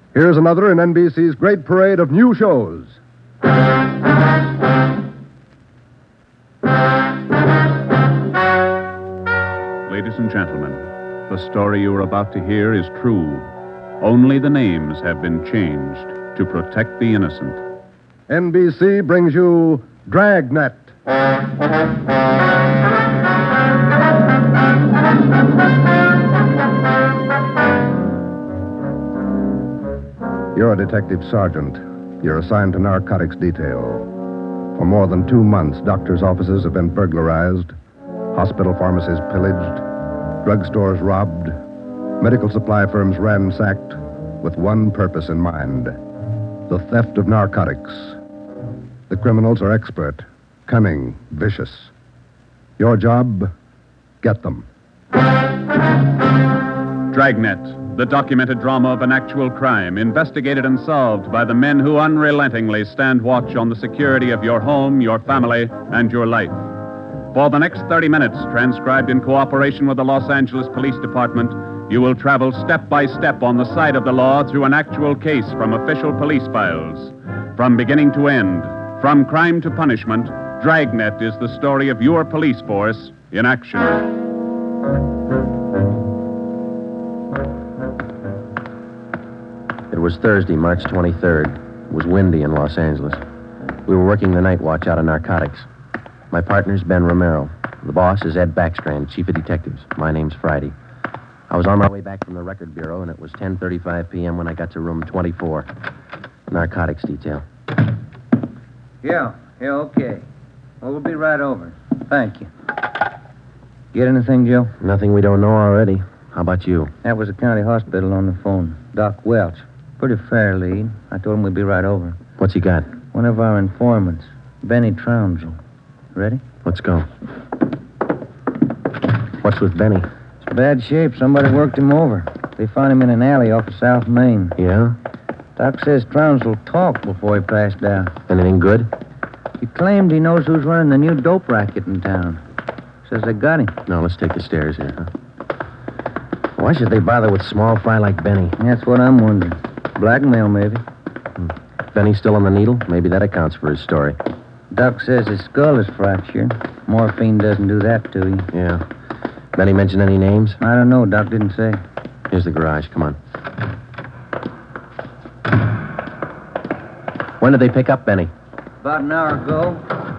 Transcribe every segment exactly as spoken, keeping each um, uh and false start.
Here's another in N B C's great parade of new shows. Ladies and gentlemen, the story you are about to hear is true. Only the names have been changed to protect the innocent. N B C brings you Dragnet. You're a detective sergeant. You're assigned to narcotics detail. For more than two months, doctors' offices have been burglarized, hospital pharmacies pillaged, drugstores robbed, medical supply firms ransacked, with one purpose in mind: the theft of narcotics. The criminals are expert, cunning, vicious. Your job, get them. Dragnet, the documented drama of an actual crime, investigated and solved by the men who unrelentingly stand watch on the security of your home, your family, and your life. For the next thirty minutes, transcribed in cooperation with the Los Angeles Police Department, you will travel step by step on the side of the law through an actual case from official police files. From beginning to end, from crime to punishment, Dragnet is the story of your police force in action. It was Thursday, March twenty-third. It was windy in Los Angeles. We were working the night watch out of narcotics. My partner's Ben Romero. The boss is Ed Backstrand, chief of detectives. My name's Friday. I was on my way back from the record bureau, and it was ten thirty-five p.m. when I got to room twenty-four. Narcotics detail. Yeah, yeah, okay. Well, we'll be right over. Thank you. Get anything, Joe? Nothing we don't know already. How about you? That was the county hospital on the phone. Doc Welch. Pretty fair lead. I told him we'd be right over. What's he got? One of our informants, Benny Trounsel. Ready? Let's go. What's with Benny? It's bad shape. Somebody worked him over. They found him in an alley off of South Main. Yeah? Doc says Trounsel talked before he passed out. Anything good? He claimed he knows who's running the new dope racket in town. Says they got him. No, let's take the stairs here, huh? Why should they bother with small fry like Benny? That's what I'm wondering. Blackmail, maybe. Hmm. Benny's still on the needle? Maybe that accounts for his story. Doc says his skull is fractured. Morphine doesn't do that to you. Yeah. Benny mention any names? I don't know. Doc didn't say. Here's the garage. Come on. When did they pick up Benny? About an hour ago.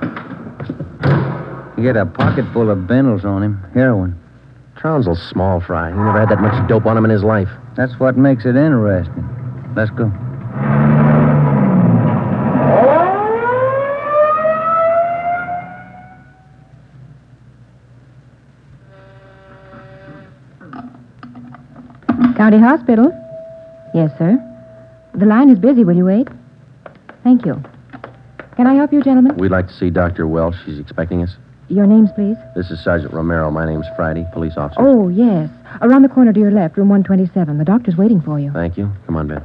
He had a pocket full of bundles on him. Heroin. Trounsel's small fry. He never had that much dope on him in his life. That's what makes it interesting. Let's go. County Hospital? Yes, sir. The line is busy. Will you wait? Thank you. Can I help you, gentlemen? We'd like to see Doctor Welch. She's expecting us. Your names, please? This is Sergeant Romero. My name's Friday, police officer. Oh, yes. Around the corner to your left, room one twenty-seven. The doctor's waiting for you. Thank you. Come on, Ben.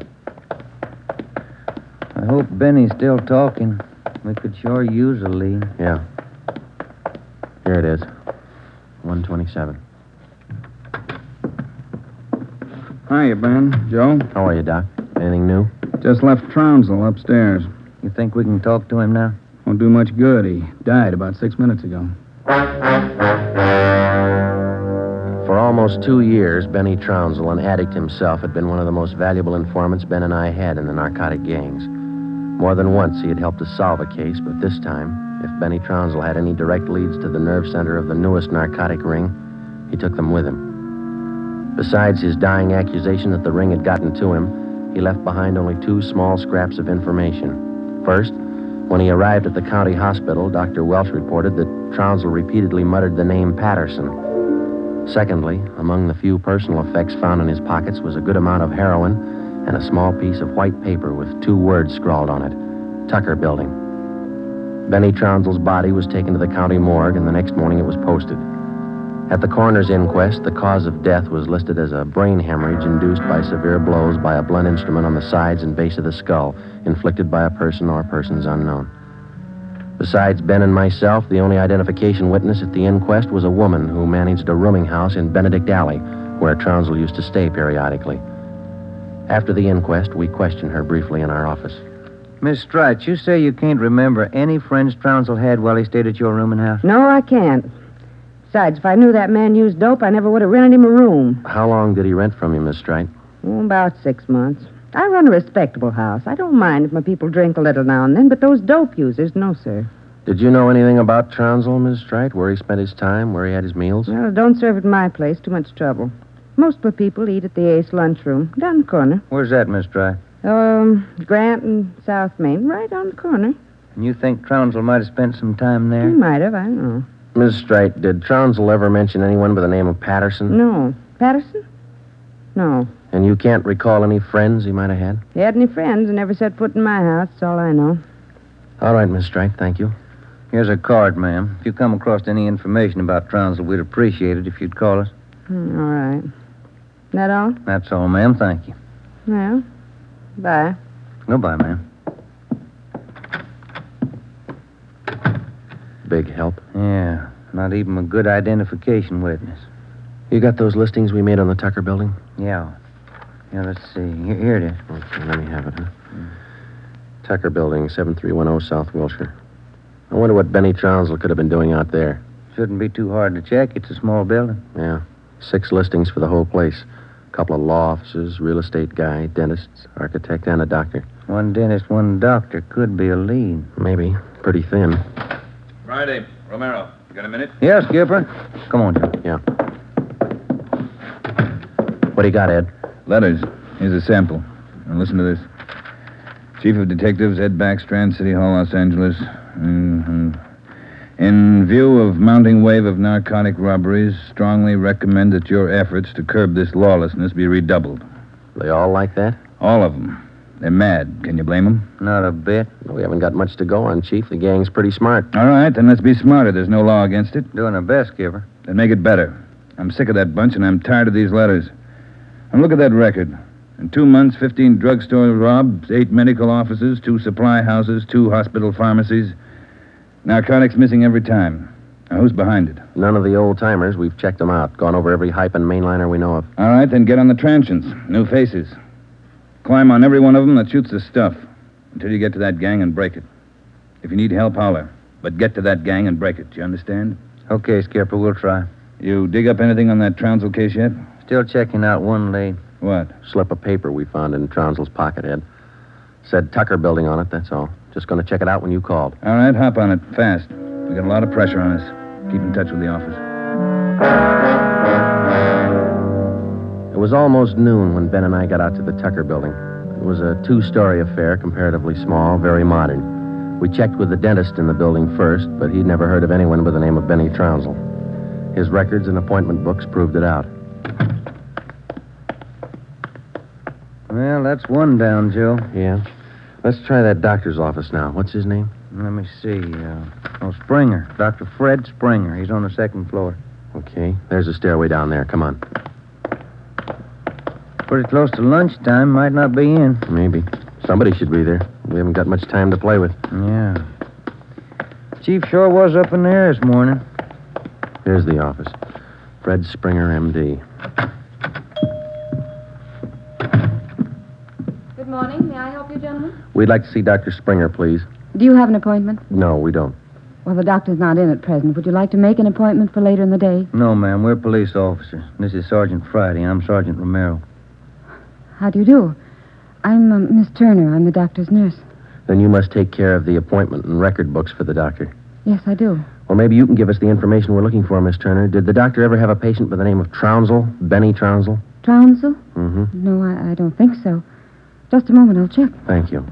I hope Benny's still talking. We could sure use a lead. Yeah. Here it is. one twenty-seven. Hiya, Ben. Joe? How are you, Doc? Anything new? Just left Trounsel upstairs. You think we can talk to him now? Won't do much good. He died about six minutes ago. For almost two years, Benny Trounsel, an addict himself, had been one of the most valuable informants Ben and I had in the narcotic gangs. More than once, he had helped us solve a case, but this time, if Benny Trounsel had any direct leads to the nerve center of the newest narcotic ring, he took them with him. Besides his dying accusation that the ring had gotten to him, he left behind only two small scraps of information. First, when he arrived at the county hospital, Doctor Welch reported that Trounsel repeatedly muttered the name Patterson. Secondly, among the few personal effects found in his pockets was a good amount of heroin and a small piece of white paper with two words scrawled on it, Tucker Building. Benny Trounsel's body was taken to the county morgue, and the next morning it was posted. At the coroner's inquest, the cause of death was listed as a brain hemorrhage induced by severe blows by a blunt instrument on the sides and base of the skull, inflicted by a person or persons unknown. Besides Ben and myself, the only identification witness at the inquest was a woman who managed a rooming house in Benedict Alley, where Trounsel used to stay periodically. After the inquest, we questioned her briefly in our office. Miss Strite, you say you can't remember any friends Trounsel had while he stayed at your rooming house? No, I can't. Besides, if I knew that man used dope, I never would have rented him a room. How long did he rent from you, Miss Strite? Oh, about six months. I run a respectable house. I don't mind if my people drink a little now and then, but those dope users, no, sir. Did you know anything about Trounsel, Miss Strite? Where he spent his time, where he had his meals? Well, don't serve at my place. Too much trouble. Most of the people eat at the Ace lunchroom, down the corner. Where's that, Miss Strite? Um, Grant and South Main, right on the corner. And you think Trounsel might have spent some time there? He might have, I don't know. Miss Strite, did Trounsel ever mention anyone by the name of Patterson? No. Patterson? No. And you can't recall any friends he might have had? He had any friends and never set foot in my house. That's all I know. All right, Miss Strite, thank you. Here's a card, ma'am. If you come across any information about Trounsel, we'd appreciate it if you'd call us. Hmm, all right. That all? That's all, ma'am. Thank you. Well, bye. Goodbye, ma'am. Big help. Yeah, not even a good identification witness. You got those listings we made on the Tucker building? Yeah. Yeah, let's see. Here, here it is. Okay, let me have it, huh? Mm. Tucker building, seven three one zero South Wilshire. I wonder what Benny Trounsel could have been doing out there. Shouldn't be too hard to check. It's a small building. Yeah. Six listings for the whole place. A couple of law offices, real estate guy, dentists, architect, and a doctor. One dentist, one doctor. Could be a lead. Maybe. Pretty thin. Friday, Romero. You got a minute? Yes, Skipper. Come on, Joe. Yeah. What do you got, Ed? Letters. Here's a sample. Now listen to this. Chief of Detectives, Ed Backstrand, City Hall, Los Angeles. Mm-hmm. In view of mounting wave of narcotic robberies, strongly recommend that your efforts to curb this lawlessness be redoubled. They all like that? All of them. They're mad. Can you blame them? Not a bit. We haven't got much to go on, Chief. The gang's pretty smart. All right, then let's be smarter. There's no law against it. Doing our best, Skipper. Then make it better. I'm sick of that bunch, and I'm tired of these letters. And look at that record. In two months, fifteen drugstore robs, eight medical offices, two supply houses, two hospital pharmacies. Narcotics missing every time. Now, who's behind it? None of the old-timers. We've checked them out. Gone over every hype and mainliner we know of. All right, then get on the transients. New faces. Climb on every one of them that shoots the stuff until you get to that gang and break it. If you need help, holler. But get to that gang and break it. You understand? Okay, Skipper, we'll try. You dig up anything on that Trounsel case yet? Still checking out one lead. What? Slip of paper we found in Trounsel's pocket, Ed. Said Tucker building on it, that's all. Just going to check it out when you called. All right, hop on it, fast. We got a lot of pressure on us. Keep in touch with the office. It was almost noon when Ben and I got out to the Tucker building. It was a two-story affair, comparatively small, very modern. We checked with the dentist in the building first, but he'd never heard of anyone by the name of Benny Trounsel. His records and appointment books proved it out. Well, that's one down, Joe. Yeah? Let's try that doctor's office now. What's his name? Let me see. Uh, oh, Springer. Doctor Fred Springer. He's on the second floor. Okay. There's a stairway down there. Come on. Pretty close to lunchtime. Might not be in. Maybe. Somebody should be there. We haven't got much time to play with. Yeah. Chief sure was up in there this morning. Here's the office. Fred Springer, M D. Good morning. May I help you, gentlemen? We'd like to see Doctor Springer, please. Do you have an appointment? No, we don't. Well, the doctor's not in at present. Would you like to make an appointment for later in the day? No, ma'am. We're police officers. This is Sergeant Friday. I'm Sergeant Romero. How do you do? I'm uh, Miss Turner. I'm the doctor's nurse. Then you must take care of the appointment and record books for the doctor. Yes, I do. Well, maybe you can give us the information we're looking for, Miss Turner. Did the doctor ever have a patient by the name of Trounsel? Benny Trounsel? Trounsel? Mm-hmm. No, I, I don't think so. Just a moment. I'll check. Thank you.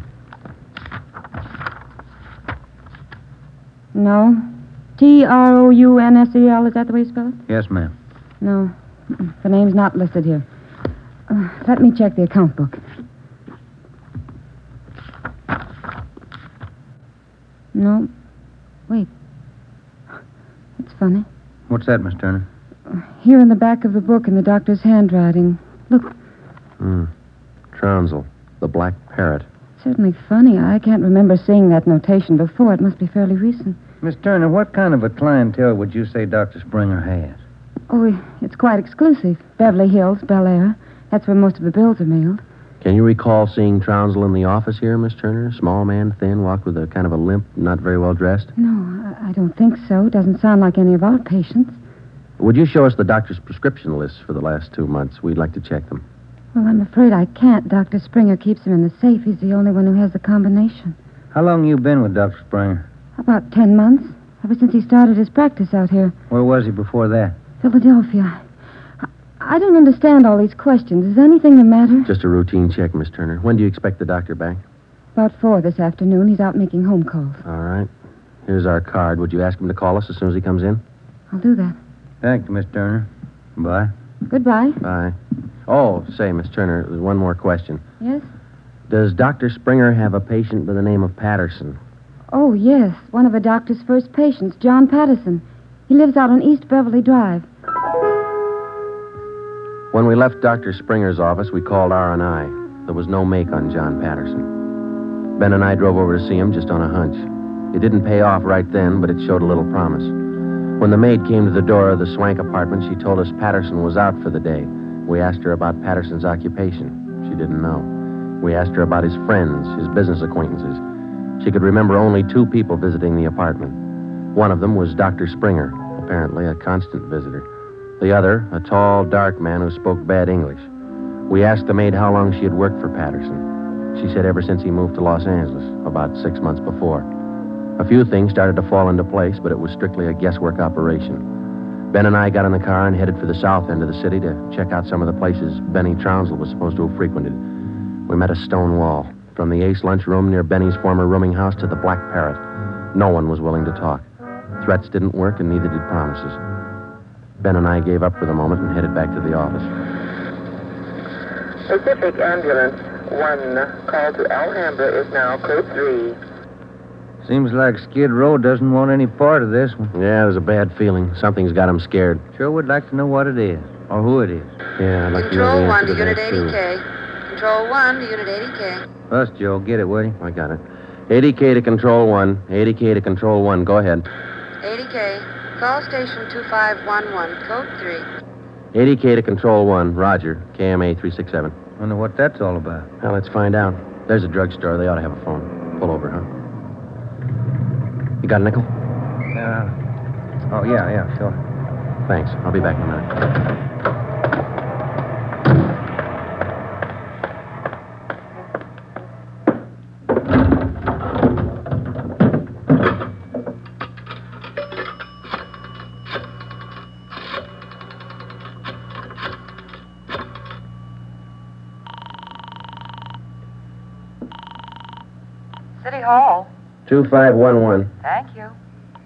No. T R O U N S E L, is that the way you spell it? Yes, ma'am. No. The name's not listed here. Uh, let me check the account book. No. Wait. It's funny. What's that, Miss Turner? Here in the back of the book in the doctor's handwriting. Look. Hmm. Trounsel, the black parrot. Certainly funny. I can't remember seeing that notation before. It must be fairly recent. Miss Turner, what kind of a clientele would you say Doctor Springer has? Oh, it's quite exclusive. Beverly Hills, Bel Air. That's where most of the bills are mailed. Can you recall seeing Trounsel in the office here, Miss Turner? Small man, thin, walked with a kind of a limp, not very well dressed? No, I, I don't think so. Doesn't sound like any of our patients. Would you show us the doctor's prescription lists for the last two months? We'd like to check them. Well, I'm afraid I can't. Doctor Springer keeps them in the safe. He's the only one who has the combination. How long you been with Doctor Springer? About ten months. Ever since he started his practice out here. Where was he before that? Philadelphia. I, I don't understand all these questions. Is anything the matter? Just a routine check, Miss Turner. When do you expect the doctor back? About four this afternoon. He's out making home calls. All right. Here's our card. Would you ask him to call us as soon as he comes in? I'll do that. Thank you, Miss Turner. Bye. Goodbye. Bye. Oh, say, Miss Turner, there's one more question. Yes? Does Doctor Springer have a patient by the name of Patterson? Oh, yes. One of the doctor's first patients, John Patterson. He lives out on East Beverly Drive. When we left Doctor Springer's office, we called R and I. There was no make on John Patterson. Ben and I drove over to see him just on a hunch. It didn't pay off right then, but it showed a little promise. When the maid came to the door of the Swank apartment, she told us Patterson was out for the day. We asked her about Patterson's occupation. She didn't know. We asked her about his friends, his business acquaintances. She could remember only two people visiting the apartment. One of them was Doctor Springer, apparently a constant visitor. The other, a tall, dark man who spoke bad English. We asked the maid how long she had worked for Patterson. She said ever since he moved to Los Angeles, about six months before. A few things started to fall into place, but it was strictly a guesswork operation. Ben and I got in the car and headed for the south end of the city to check out some of the places Benny Trounsel was supposed to have frequented. We met a stone wall. From the Ace lunchroom near Benny's former rooming house to the Black Parrot. No one was willing to talk. Threats didn't work, and neither did promises. Ben and I gave up for the moment and headed back to the office. Pacific Ambulance one, call to Alhambra is now code three. Seems like Skid Row doesn't want any part of this one. Yeah, there's a bad feeling. Something's got him scared. Sure would like to know what it is, or who it is. Yeah, I'd like Control to know the one answer to to Unit that, eighty too. K. Control one to Unit eighty K. Us, Joe. Get it, will you? I got it. eighty K to Control one. eighty K to Control one. Go ahead. eighty K. Call station two five one one, code three. eighty K to Control one. Roger. K M A three six seven. Wonder what that's all about. Well, let's find out. There's a drugstore. They ought to have a phone. Pull over, huh? You got a nickel? Uh, oh, yeah, yeah, sure. Thanks. I'll be back in a minute. City Hall. two five one one. Thank you.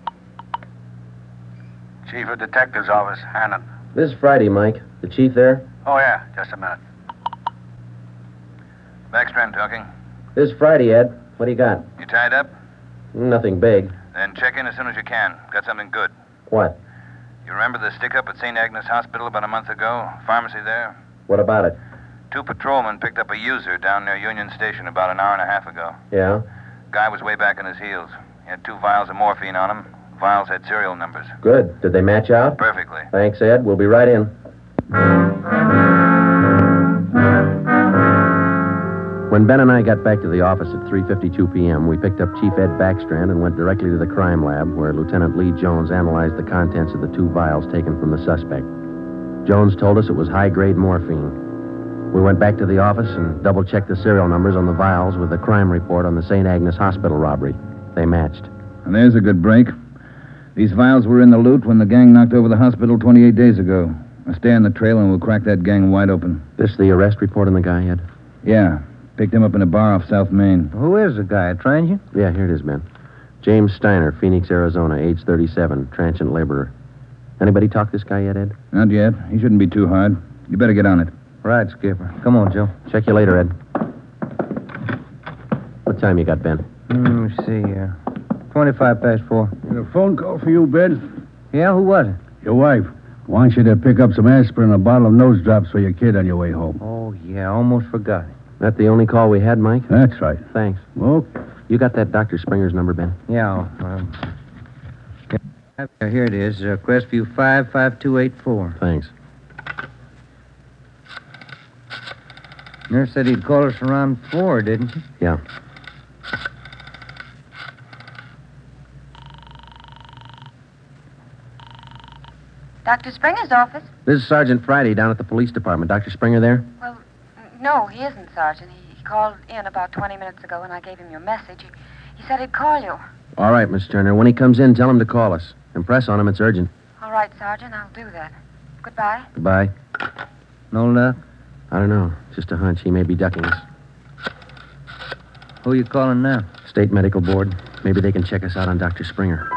Chief of Detective's Office, Hannon. This Friday, Mike. The chief there? Oh, yeah, just a minute. Backstrand talking. This Friday, Ed. What do you got? You tied up? Nothing big. Then check in as soon as you can. Got something good. What? You remember the stick-up at Saint Agnes Hospital about a month ago? Pharmacy there? What about it? Two patrolmen picked up a user down near Union Station about an hour and a half ago. Yeah? Guy was way back on his heels. He had two vials of morphine on him. Vials had serial numbers. Good. Did they match out? Perfectly. Thanks, Ed. We'll be right in. When Ben and I got back to the office at three fifty-two p.m., we picked up Chief Ed Backstrand and went directly to the crime lab, where Lieutenant Lee Jones analyzed the contents of the two vials taken from the suspect. Jones told us it was high-grade morphine. We went back to the office and double-checked the serial numbers on the vials with the crime report on the Saint Agnes Hospital robbery. They matched. And there's a good break. These vials were in the loot when the gang knocked over the hospital twenty-eight days ago. Now stay on the trail and we'll crack that gang wide open. This the arrest report on the guy, Ed? Yeah. Picked him up in a bar off South Main. Who is the guy? A transient? Yeah, here it is, Ben. James Steiner, Phoenix, Arizona, age thirty-seven, transient laborer. Anybody talk this guy yet, Ed? Not yet. He shouldn't be too hard. You better get on it. Right, Skipper. Come on, Joe. Check you later, Ed. What time you got, Ben? Let me see here. twenty-five past four. Got a phone call for you, Ben? Yeah, who was it? Your wife. Wants you to pick up some aspirin and a bottle of nose drops for your kid on your way home. Oh, yeah, almost forgot. That the only call we had, Mike? That's right. Thanks. Okay. You got that Doctor Springer's number, Ben? Yeah. Um, yeah, here it is. Uh, Crestview five five two eight four. Thanks. Nurse said he'd call us around four, didn't she? Yeah. Doctor Springer's office? This is Sergeant Friday down at the police department. Doctor Springer there? Well, n- no, he isn't, Sergeant. He, he called in about twenty minutes ago, and I gave him your message. He, he said he'd call you. All right, Miss Turner. When he comes in, tell him to call us. Impress on him it's urgent. All right, Sergeant, I'll do that. Goodbye. Goodbye. No luck? I don't know. Just a hunch. He may be ducking us. Who are you calling now? State Medical Board. Maybe they can check us out on Doctor Springer.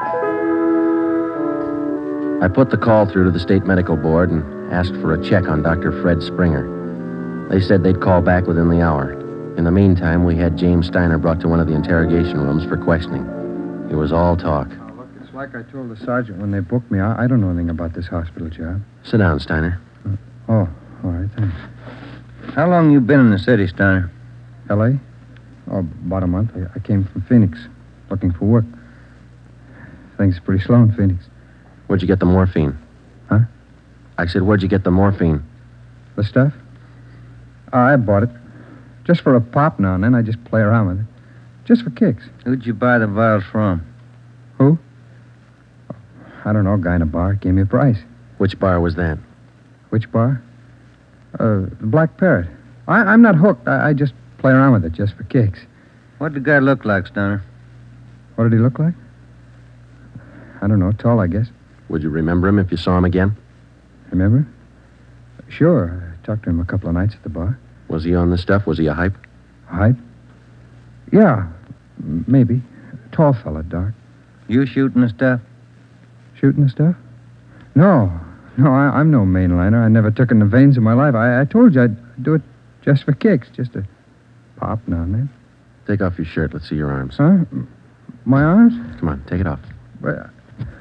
I put the call through to the State Medical Board and asked for a check on Doctor Fred Springer. They said they'd call back within the hour. In the meantime, we had James Steiner brought to one of the interrogation rooms for questioning. It was all talk. Oh, look, it's like I told the sergeant when they booked me. I, I don't know anything about this hospital job. Sit down, Steiner. Uh, oh, all right, thanks. How long you been in the city, Steiner? L A? Oh, about a month. I, I came from Phoenix, looking for work. Things are pretty slow in Phoenix. Where'd you get the morphine? Huh? I said, where'd you get the morphine? The stuff? Oh, I bought it. Just for a pop now and then. I just play around with it. Just for kicks. Who'd you buy the vials from? Who? I don't know. A guy in a bar gave me a price. Which bar was that? Which bar? Uh, the Black Parrot. I, I'm not hooked. I, I just play around with it just for kicks. What'd the guy look like, Steiner? What did he look like? I don't know. Tall, I guess. Would you remember him if you saw him again? Remember? Sure. I talked to him a couple of nights at the bar. Was he on the stuff? Was he a hype? Hype? Yeah, m- maybe. Tall fella, dark. You shooting the stuff? Shooting the stuff? No. No, I, I'm no mainliner. I never took in the veins in my life. I, I told you I'd do it just for kicks, just a pop now and then. Take off your shirt. Let's see your arms. Huh? M- My arms? Come on, take it off. Well,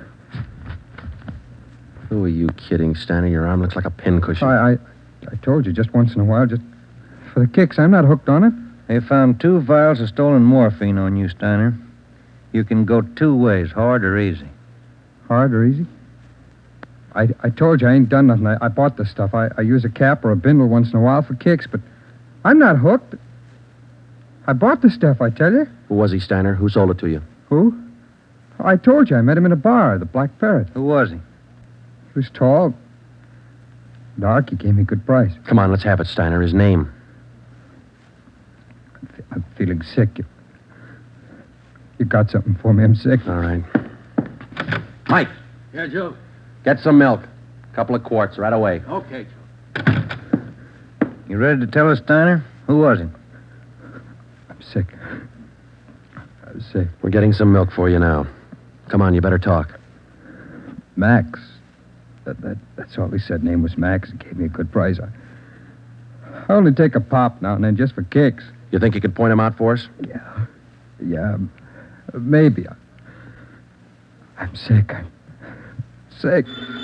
Who are you kidding, Steiner? Your arm looks like a pincushion. I, I, I told you just once in a while, just for the kicks. I'm not hooked on it. They found two vials of stolen morphine on you, Steiner. You can go two ways, hard or easy. Hard or easy? I, I told you I ain't done nothing. I, I bought the stuff. I, I use a cap or a bindle once in a while for kicks, but I'm not hooked. I bought the stuff, I tell you. Who was he, Steiner? Who sold it to you? Who? I told you I met him in a bar, the Black Parrot. Who was he? He was tall, dark. He gave me a good price. Come on, let's have it, Steiner. His name. I'm, fe- I'm feeling sick. You, you got something for me? I'm sick. All right. Mike, Yeah, Joe. get some milk. A couple of quarts right away. Okay, Joe. You ready to tell us, Steiner? Who was he? I'm sick. I'm sick. We're getting some milk for you now. Come on, you better talk. Max. That, that, that's all he said. Name was Max. He gave me a good price. I, I only take a pop now and then just for kicks. You think you could point him out for us? Yeah. Yeah. m- Maybe. I, I'm sick. I'm sick.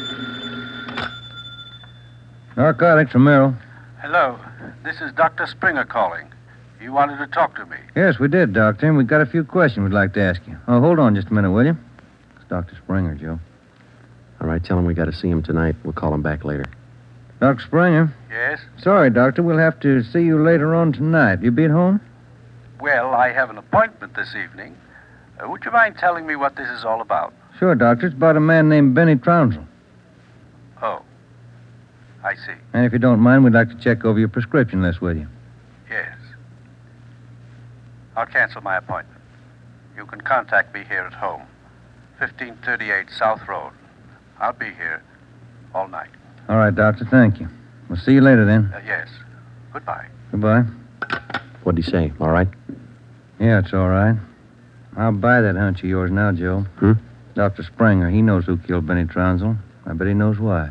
Narcotics from Merrill. Hello. This is Doctor Springer calling. You wanted to talk to me. Yes, we did, Doctor. And we've got a few questions we'd like to ask you. Oh, hold on just a minute, will you? It's Doctor Springer, Joe. All right, tell him we got to see him tonight. We'll call him back later. Doctor Springer. Yes? Sorry, Doctor. We'll have to see you later on tonight. You be at home? Well, I have an appointment this evening. Uh, would you mind telling me what this is all about? Sure, Doctor. It's about a man named Benny Trounsel. Oh. I see. And if you don't mind, we'd like to check over your prescription list with you. Yes. I'll cancel my appointment. You can contact me here at home. fifteen thirty-eight South Road. I'll be here all night. All right, Doctor. Thank you. We'll see you later then. Uh, yes. Goodbye. Goodbye. What'd he say? All right? Yeah, it's all right. I'll buy that hunch of yours now, Joe. Hmm? Doctor Springer, he knows who killed Benny Trounsel. I bet he knows why.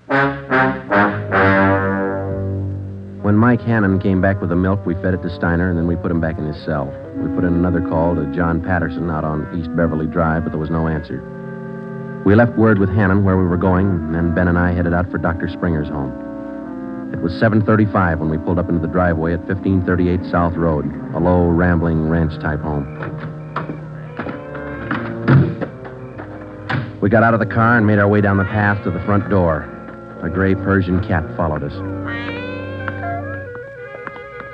When Mike Hannon came back with the milk, we fed it to Steiner, and then we put him back in his cell. We put in another call to John Patterson out on East Beverly Drive, but there was no answer. We left word with Hannon where we were going, and then Ben and I headed out for Doctor Springer's home. It was seven thirty-five when we pulled up into the driveway at fifteen thirty-eight South Road, a low, rambling ranch-type home. We got out of the car and made our way down the path to the front door. A gray Persian cat followed us.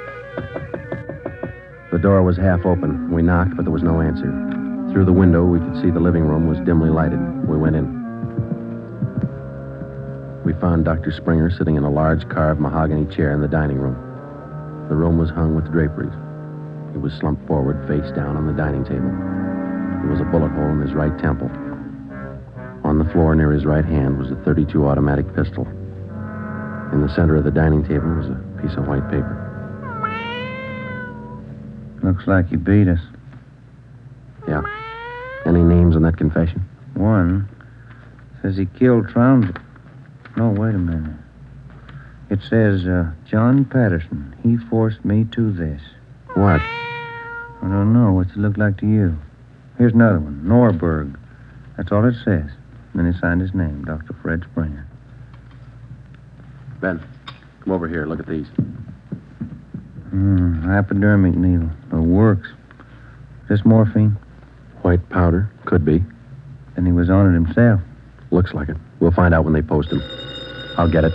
door was half open. We knocked, but there was no answer. Through the window, we could see the living room was dimly lighted. We went in. We found Doctor Springer sitting in a large carved mahogany chair in the dining room. The room was hung with draperies. He was slumped forward, face down on the dining table. There was a bullet hole in his right temple. On the floor near his right hand was a thirty-two automatic pistol. In the center of the dining table was a piece of white paper. Looks like he beat us. Yeah. Any names on that confession? One says he killed Trounsel. No, wait a minute. It says, uh, John Patterson. He forced me to this. What? I don't know. What's it look like to you? Here's another one. Norberg. That's all it says. Then he signed his name, Doctor Fred Springer. Ben, come over here. Look at these. Hmm, hypodermic needle. It works. Is this morphine? White powder. Could be. Then he was on it himself. Looks like it. We'll find out when they post him. I'll get it.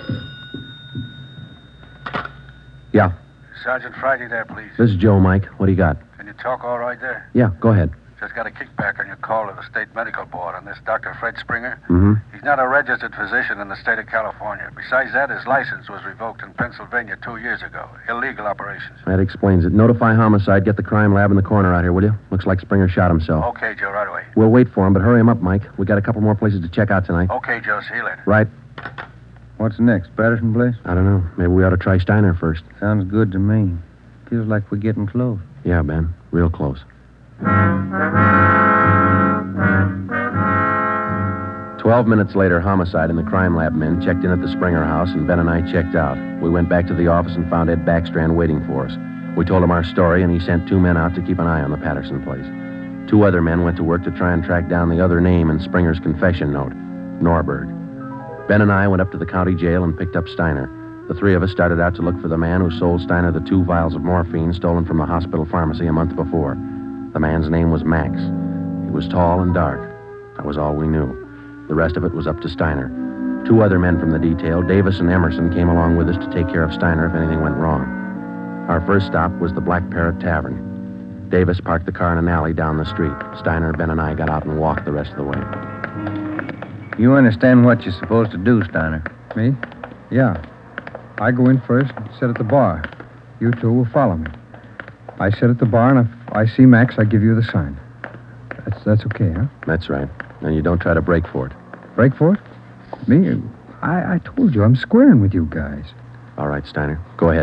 Yeah. Sergeant Friday there, please. This is Joe, Mike. What do you got? Can you talk all right there? Yeah, go ahead. Just got a kickback on your call to the state medical board on this Doctor Fred Springer. Mm-hmm. He's not a registered physician in the state of California. Besides that, his license was revoked in Pennsylvania two years ago. Illegal operations. That explains it. Notify homicide. Get the crime lab in the corner out here, will you? Looks like Springer shot himself. Okay, Joe, right away. We'll wait for him, but hurry him up, Mike. We got a couple more places to check out tonight. Okay, Joe, see you later. Right. What's next? Patterson place? I don't know. Maybe we ought to try Steiner first. Sounds good to me. Feels like we're getting close. Yeah, Ben. Real close. Twelve minutes later, homicide and the crime lab men checked in at the Springer house, and Ben and I checked out. We went back to the office and found Ed Backstrand waiting for us. We told him our story, and he sent two men out to keep an eye on the Patterson place. Two other men went to work to try and track down the other name in Springer's confession note, Norberg. Ben and I went up to the county jail and picked up Steiner. The three of us started out to look for the man who sold Steiner the two vials of morphine stolen from the hospital pharmacy a month before. The man's name was Max. He was tall and dark. That was all we knew. The rest of it was up to Steiner. Two other men from the detail, Davis and Emerson, came along with us to take care of Steiner if anything went wrong. Our first stop was the Black Parrot Tavern. Davis parked the car in an alley down the street. Steiner, Ben, and I got out and walked the rest of the way. You understand what you're supposed to do, Steiner? Me? Yeah. I go in first and sit at the bar. You two will follow me. I sit at the bar, and if I see Max, I give you the sign. That's that's okay, huh? That's right. And you don't try to break for it. Break for it? Me? I, I told you, I'm squaring with you guys. All right, Steiner. Go ahead.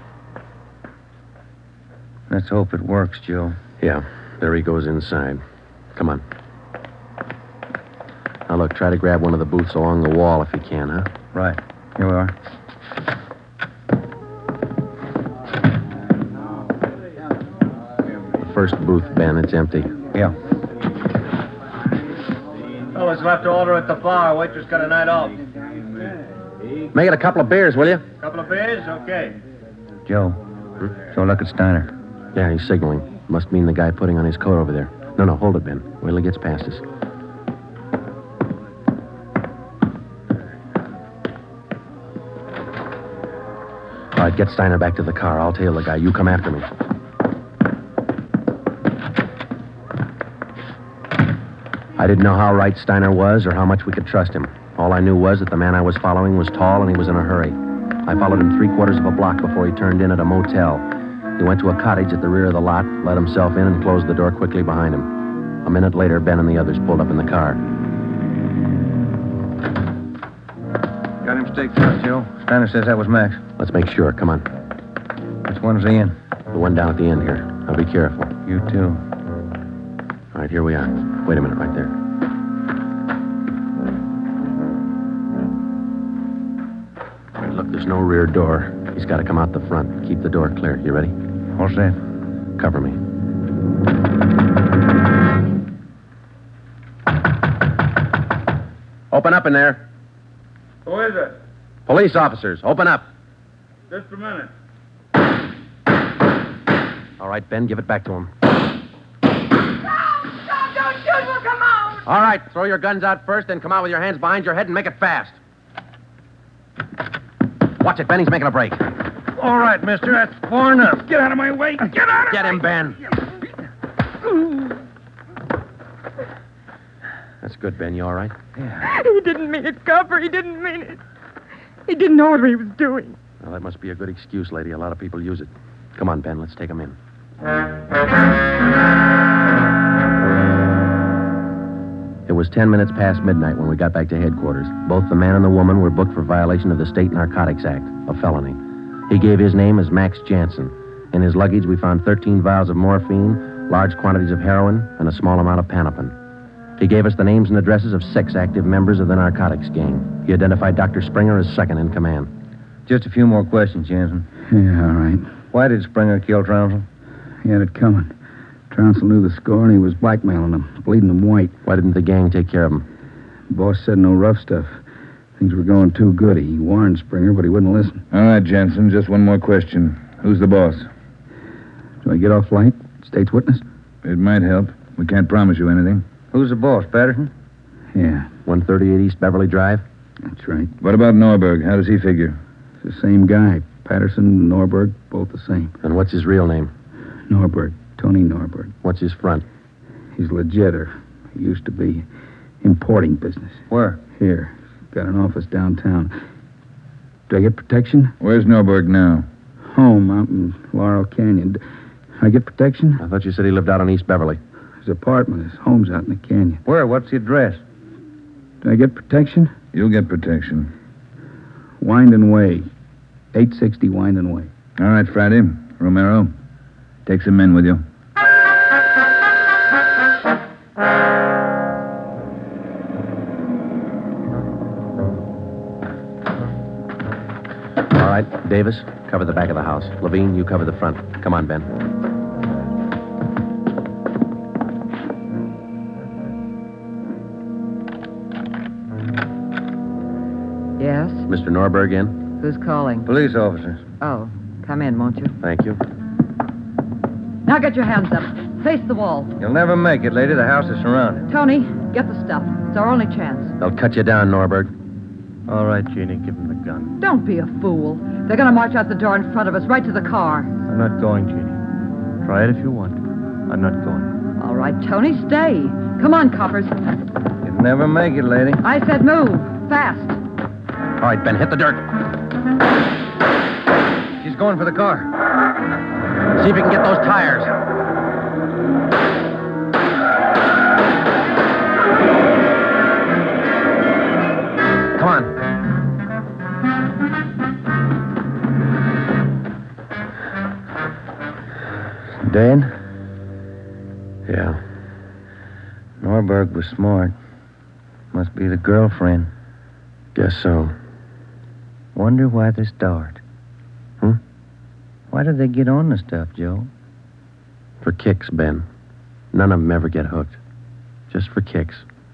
Let's hope it works, Joe. Yeah. There he goes inside. Come on. Now, look, try to grab one of the booths along the wall if you can, huh? Right. Here we are. The first booth, Ben, it's empty. Yeah. Fellas left to order at the bar. Waitress got a night off. Make it a couple of beers, will you? Couple of beers? Okay. Joe. Hmm? Joe, look at Steiner. Yeah, he's signaling. Must mean the guy putting on his coat over there. No, no, hold it, Ben. Wait till he gets past us. All right, get Steiner back to the car. I'll tail the guy. You come after me. I didn't know how right Steiner was or how much we could trust him. All I knew was that the man I was following was tall and he was in a hurry. I followed him three quarters of a block before he turned in at a motel. He went to a cottage at the rear of the lot, let himself in, and closed the door quickly behind him. A minute later, Ben and the others pulled up in the car. Got him staked out, Joe. Steiner says that was Max. Let's make sure. Come on. Which one's he in? The one down at the end here. Now be careful. You too. All right, here we are. Wait a minute right there. All right, look, there's no rear door. He's got to come out the front. Keep the door clear. You ready? All set. Cover me. Open up in there. Who is it? Police officers, open up. Just a minute. All right, Ben, give it back to him. Don't shoot, we'll come out. All right, throw your guns out first, then come out with your hands behind your head and make it fast. Watch it, Ben, he's making a break. Where All right, mister. That's far enough. Get out of my way. Get out of Get him, Ben. That's good, Ben. You all right? He didn't mean it, Copper. He didn't mean it. He didn't know what he was doing. Well, that must be a good excuse, lady. A lot of people use it. Come on, Ben. Let's take him in. It was ten minutes past midnight when we got back to headquarters. Both the man and the woman were booked for violation of the State Narcotics Act, a felony. He gave his name as Max Jansen. In his luggage, we found thirteen vials of morphine, large quantities of heroin, and a small amount of Panopin. He gave us the names and addresses of six active members of the narcotics gang. He identified Doctor Springer as second in command. Just a few more questions, Jansen. Yeah, all right. Why did Springer kill Trounsel? He had it coming. Trounsel knew the score, and he was blackmailing them, bleeding them white. Why didn't the gang take care of him? The boss said no rough stuff. Things were going too good. He warned Springer, but he wouldn't listen. All right, Jensen, just one more question. Who's the boss? Do I get off light? State's witness? It might help. We can't promise you anything. Who's the boss, Patterson? Yeah. one thirty-eight East Beverly Drive? That's right. What about Norberg? How does he figure? It's the same guy. Patterson and Norberg, both the same. And what's his real name? Norberg. Tony Norberg. What's his front? He's legit, or he used to be. Importing business. Where? Here. Got an office downtown. Do I get protection? Where's Norberg now? Home out in Laurel Canyon. Do I get protection? I thought you said he lived out on East Beverly. His apartment, his home's out in the canyon. Where? What's the address? Do I get protection? You'll get protection. Winden Way. eight sixty Winden Way. All right, Friday. Romero, take some men with you. All right, Davis, cover the back of the house. Levine, you cover the front. Come on, Ben. Yes? Mister Norberg in? Who's calling? Police officers. Oh, come in, won't you? Thank you. Now get your hands up. Face the wall. You'll never make it, lady. The house is surrounded. Tony, get the stuff. It's our only chance. They'll cut you down, Norberg. All right, Jeannie, give him the gun. Don't be a fool. They're going to march out the door in front of us, right to the car. I'm not going, Jeannie. Try it if you want. I'm not going. All right, Tony, stay. Come on, coppers. You'll never make it, lady. I said move. Fast. All right, Ben, hit the dirt. She's going for the car. See if you can get those tires. Come on. Dan? Yeah. Norberg was smart. Must be the girlfriend. Guess so. Wonder why they start. Hmm? Why do they get on the stuff, Joe? For kicks, Ben. None of them ever get hooked. Just for kicks.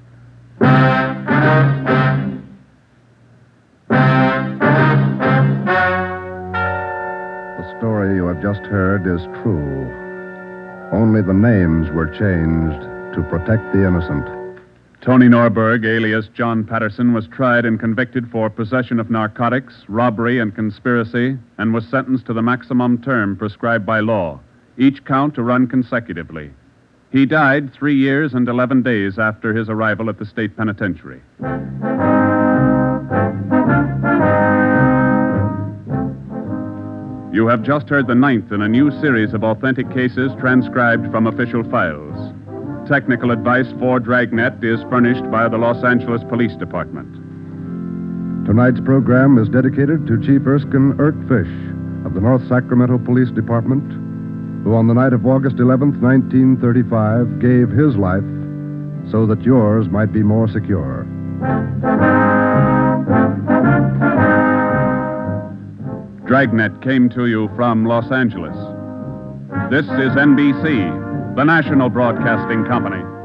The story you have just heard is true. Only the names were changed to protect the innocent. Tony Norberg, alias John Patterson, was tried and convicted for possession of narcotics, robbery, and conspiracy, and was sentenced to the maximum term prescribed by law, each count to run consecutively. He died three years and eleven days after his arrival at the state penitentiary. You have just heard the ninth in a new series of authentic cases transcribed from official files. Technical advice for Dragnet is furnished by the Los Angeles Police Department. Tonight's program is dedicated to Chief Erskine Ert Fish of the North Sacramento Police Department, who on the night of August eleventh, nineteen thirty-five, gave his life so that yours might be more secure. Dragnet came to you from Los Angeles. This is N B C, the national broadcasting company.